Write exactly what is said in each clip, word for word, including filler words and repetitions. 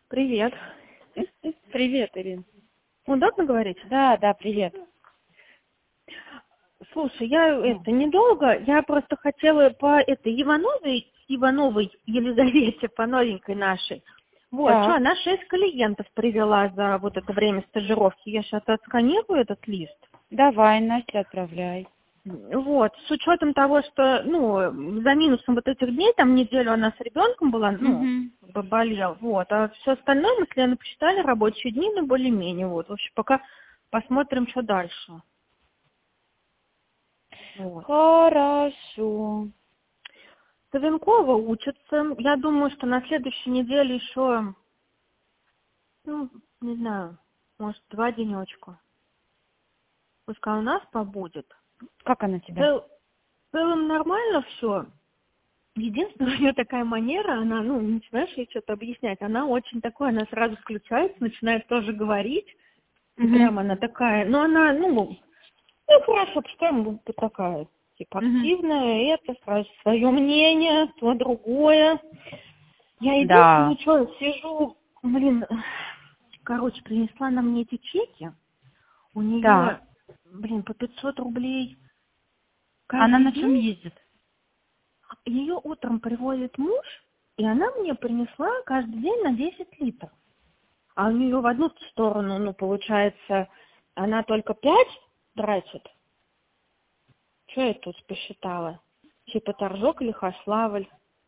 Привет. Привет, Ирин. Удобно говорить? Да, да, привет. Слушай, я Ну, это недолго, я просто хотела по этой Ивановой, Ивановой Елизавете, по новенькой нашей. Вот, что, Так, она шесть клиентов привела за вот это время стажировки. Я сейчас отсканирую этот лист. давай, Настя, отправляй. Вот, с учетом того, что, ну, за минусом вот этих дней, там неделю она с ребенком была, ну, Угу. как бы болел, вот, а все остальное мы с Леной посчитали рабочие дни, ну, более-менее, вот. В общем, пока посмотрим, что дальше. Вот. Хорошо. Савенкова учится. Я думаю, что на следующей неделе еще, ну, не знаю, может, два денечка. Пускай у нас побудет. Как она В тебя? цел- в целом нормально все. Единственное, у нее такая манера, она, ну, начинаешь ей что-то объяснять, она очень такой, она сразу включается, начинает тоже говорить, и Угу. прям она такая, ну, она, ну, ну, хорошо, пускай ты такая, типа, Угу. активная, это, сразу свое мнение, то другое. Я единственное, Да. что сижу, блин, короче, принесла она мне эти чеки, у Так. нее, блин, по пятьсот рублей Она каждый на чем день. ездит? Ее утром привозит муж, и она мне принесла каждый день на десять литров. А у нее в одну сторону, ну, получается, она только пять тратит. Что я тут посчитала? Типа Торжок или Хаславль.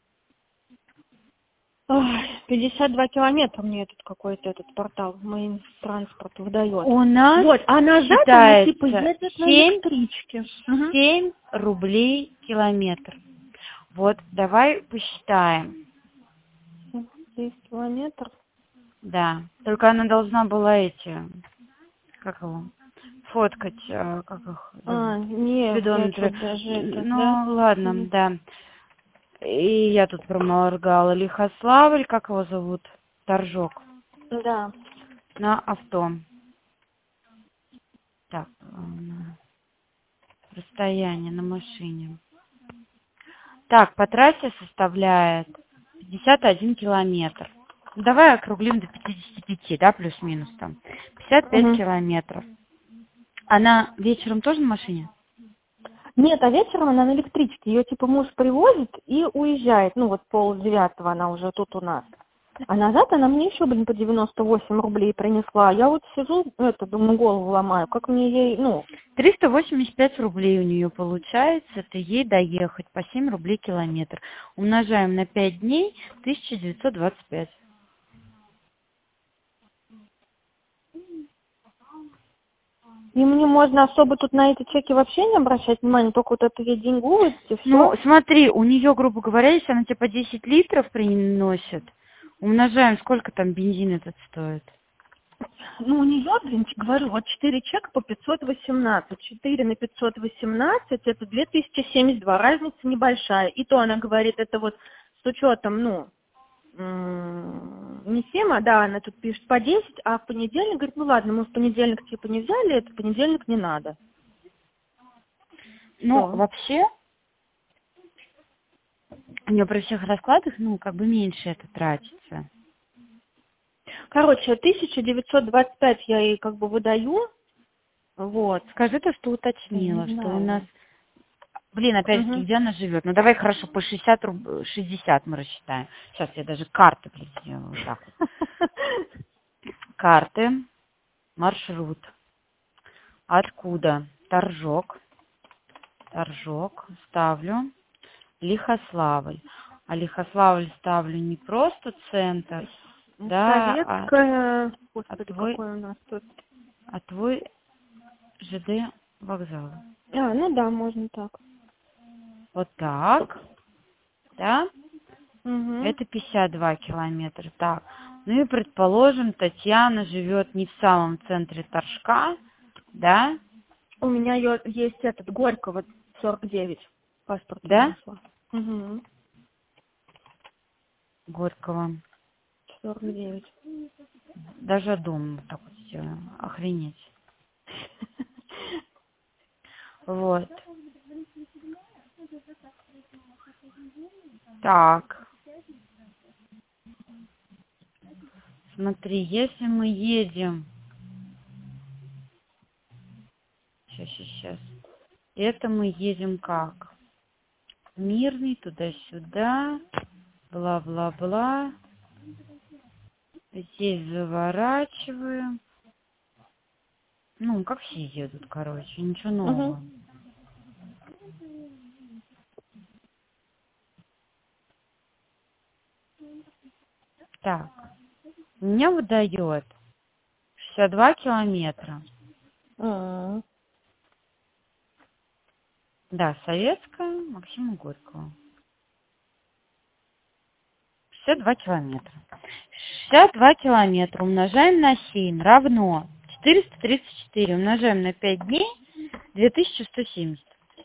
Ой, пятьдесят два километра мне этот какой-то этот портал моим транспорт выдает. У нас Вот, а назад она типа считается едет на семь, электричке. Угу. семь рублей километр. Вот, давай посчитаем. десять километров. Да. Только она должна была эти, как его, фоткать, э, как их А, зовут, не, я спидометры. что-то даже это, да? Ну, ладно, Мгм. да. И я тут проморгала. Лихославль, как его зовут? Торжок. Да. На авто. Так, м, расстояние на машине. Так, по трассе составляет пятьдесят один километр. Ну, давай округлим до пятидесяти пяти, да, плюс-минус там. пятьдесят пять Мгм. километров. Она вечером тоже на машине? Нет, а вечером она на электричке. Ее типа муж привозит и уезжает. Ну вот пол девятого она уже тут у нас. А назад она мне еще, блин, по девяносто восемь рублей принесла. Я вот сижу, это, думаю, голову ломаю. Как мне ей, ну, триста восемьдесят пять рублей у нее получается, это ей доехать по семь рублей километр. Умножаем на пять дней, тысяча девятьсот двадцать пять. и мне можно особо тут на эти чеки вообще не обращать внимания, только вот это ей деньгу выдать и Ну, все. смотри, у нее, грубо говоря, если она тебе по десять литров приносит, умножаем, сколько там бензин этот стоит. Ну, у нее, блин, говорю, вот четыре чека по пятьсот восемнадцать. четыре на пятьсот восемнадцать, это две тысячи семьдесят два. Разница небольшая. И то она говорит, это вот с учетом, ну, м, не семь, а да, она тут пишет по десять, а в понедельник, говорит, ну ладно, мы в понедельник типа не взяли, это в понедельник не надо. Ну, Все. вообще, у нее при всех раскладах, ну, как бы меньше это тратится. Короче, тысяча девятьсот двадцать пять я ей как бы выдаю, вот. Скажи то, что Я не уточнила, что у нас... знаю. Блин, опять же, таки, Угу. где она живет? Ну, давай, хорошо, по шестьдесят, руб- шестьдесят мы рассчитаем. Сейчас я даже карты, блин, сделаю вот так вот. Карты, маршрут. Откуда? Торжок. Торжок. Ставлю. Лихославль. А Лихославль ставлю не просто центр, да, а, Советская, а господи, твой, какой у нас тут. а твой ЖД вокзал. А, ну да, можно так. Вот так, да? Угу. Это пятьдесят два километра. Так. Ну и предположим, Татьяна живет не в самом центре Торжка, да? У меня ё- есть этот Горького сорок девять. Паспорт Да? принесла. Угу. Горького. сорок девять. Даже дом вот так вот сделаю. Охренеть. Вот. Так. Смотри, если мы едем... Сейчас, сейчас, сейчас. Это мы едем как? Мирный, туда-сюда, бла-бла-бла. Здесь заворачиваем. Ну, как все едут, короче, ничего нового. Угу. Так, меня выдает шестьдесят два километра. Угу. Да, Советская, Максима Горького. шестьдесят два километра. шестьдесят два километра умножаем на семь равно четыреста тридцать четыре умножаем на пять дней две тысячи сто семьдесят.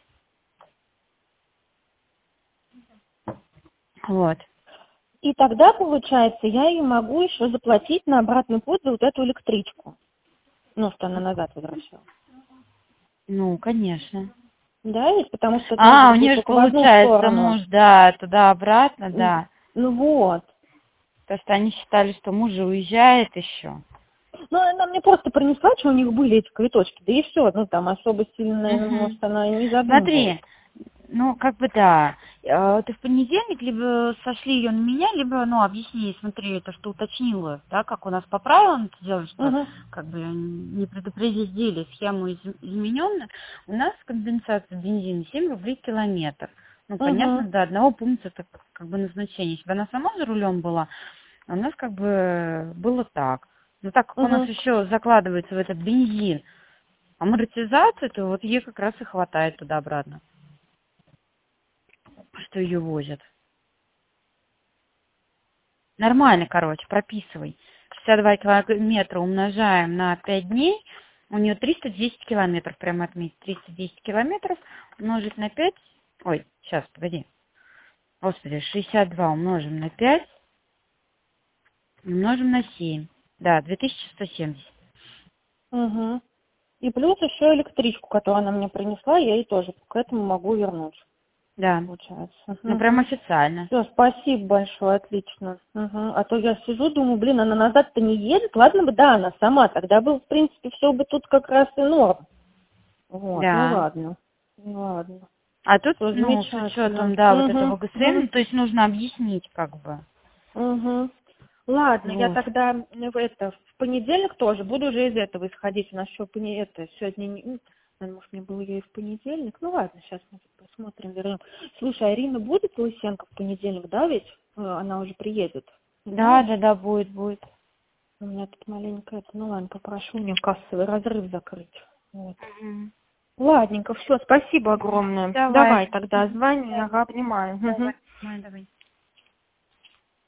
Вот. И тогда, получается, я ей могу еще заплатить на обратный путь за вот эту электричку. Ну, что она назад возвращала. Ну, конечно. Да, ведь? Потому что это А, у может быть нее же только в одну получается сторону. муж, да, туда-обратно, да. Ну вот. То что они считали, что муж же уезжает еще. Ну, она мне просто принесла, что у них были эти квиточки, да и все. Ну, там особо сильно, наверное, Угу. может, она и не задумывалась. Смотри, ну, как бы да. Э, Ты в понедельник либо сошли ее на меня, либо, ну, объясни, смотри, это что уточнила, да, как у нас по правилам это делать, что Угу. как бы не предупредили схему из- измененную. У нас компенсация бензина семь рублей километр. Ну, понятно, Угу. до одного пункта это как бы назначение. Если бы она сама за рулем была, у нас как бы было так. Но так как у нас Угу. еще закладывается в этот бензин амортизация, то вот ей как раз и хватает туда-обратно, что ее возят. Нормально, короче, прописывай. шестьдесят два километра умножаем на пять дней, у нее триста десять километров, прямо отметить, триста десять километров умножить на пять, ой, сейчас, погоди, господи, шестьдесят два умножим на пять, умножим на семь, да, две тысячи сто семьдесят. Угу. И плюс еще электричку, которую она мне принесла, я ей тоже к этому могу вернуть, Да, получается. ну прям Угу. официально. Все, спасибо большое, отлично. Угу. А то я сижу, думаю, блин, она назад-то не едет. Ладно бы, да, она сама. Тогда бы, в принципе, все бы тут как раз и норм. Вот, ну Да. ладно. Ну ладно. А тут, Все ну, с замечательно. учетом, да, вот этого Угу. ГСМ, то есть нужно объяснить, как бы. Угу. Ладно, я Вот. тогда в это в понедельник тоже буду уже из этого исходить. У нас еще поне, это сегодня не, ну, наверное, может, мне было ее и в понедельник. Ну ладно, сейчас мы тут посмотрим, вернем. Слушай, Арина будет Лысенко в понедельник, да, ведь? Э, Она уже приедет. Да, Знаешь? да, да, будет, будет. У меня тут маленько это, ну ладно, попрошу мне кассовый разрыв закрыть. Вот. Мгм. Ладненько, все, спасибо огромное. Давай. Давай тогда звони, ага, обнимаю. Давай, Мгм. давай, давай.